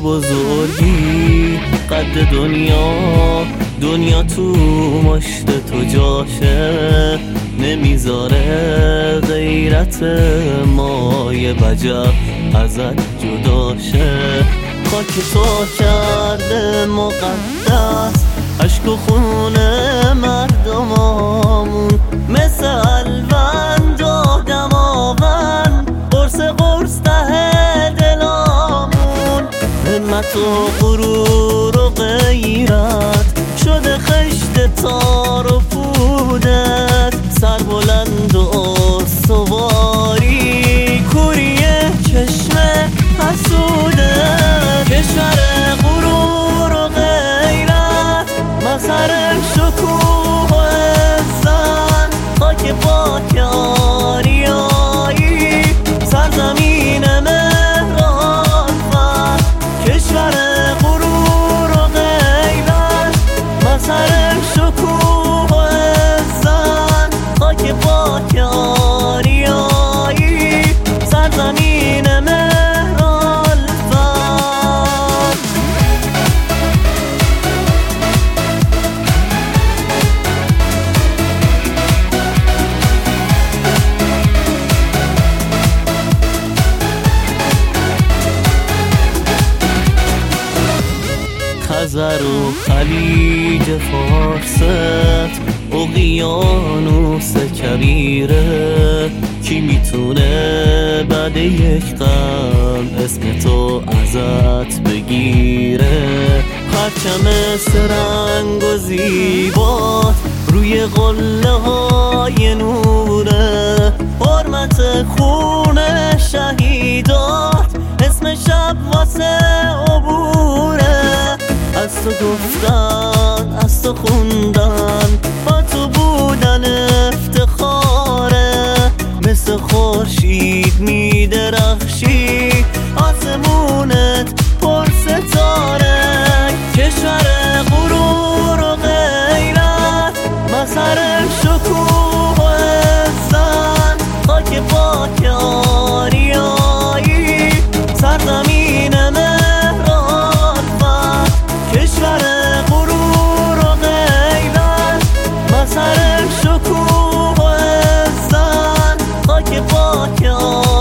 بزرگی قد دنیا تو مشت تو جاشه، نمیذاره غیرت مای وجب ازت جداشه. خاک تو کرده مقدس عشق و خون مردمامون، مثل الوند و دماوند قرص ته دلامون. همت و غرور و غیرت شده خشت تار و پودت، سر بلند و استواری کوری چشم حسودت. کشور غرور و غیرت مظهر شکوه و عزت، خاک پاک آریایی سرزمین مهر و الفت. کشور غرور و غیرت مظهر شکوه و عزت، خاک پاک آریایی سرزمین مهر و الفت. خزر و خلیج فارست اقیانوس کبیره، کی میتونه بعد یک قرن اسم تو ازت بگیره؟ پرچم سرنگ و زیبات روی قله های نوره، حرمت خون شهیدات اسم شب واسه عبوره. از تو گفتن از تو خوندن با تو بودن افتخاره، مثل خورشید میدرخشی آسمونت پر ستاره. کشور غرور و غیرت مظهر شکوه و عزت، خاک پاک آریایی سرزمین مهر و الفت. کشور غرور و غیرت مظهر شکوه و عزت، خاک پاک